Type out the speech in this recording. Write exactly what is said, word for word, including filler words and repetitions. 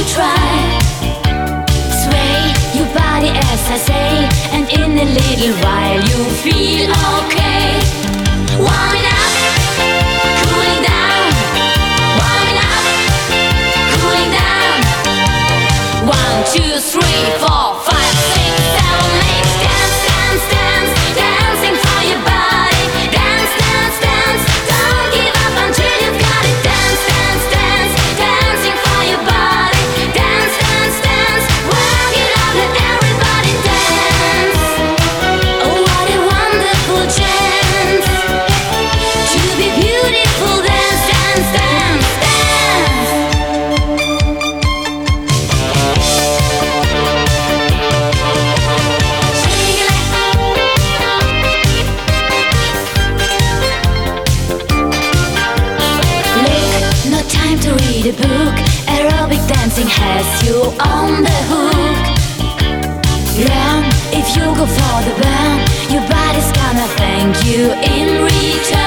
try. Sway your body as I say, and in a little while you feel okay. Warming up, cooling down. Warming up, cooling down. One, two, three, four, five, six, seven, eight. Dance, dance, dance, dancing for your body. Dance, dance, dance, don't give up until you've got it. Dance, dance, dance, dancing for your body. Dance, dance, dance, work it out, let everybody dance. Oh, what a wonderful chance to be beautiful. Dance, dance, dance, dance. Look, no time to read a book. Aerobic dancing has you on the hook. Learn if you go for the burn. Your body's gonna thank you in return.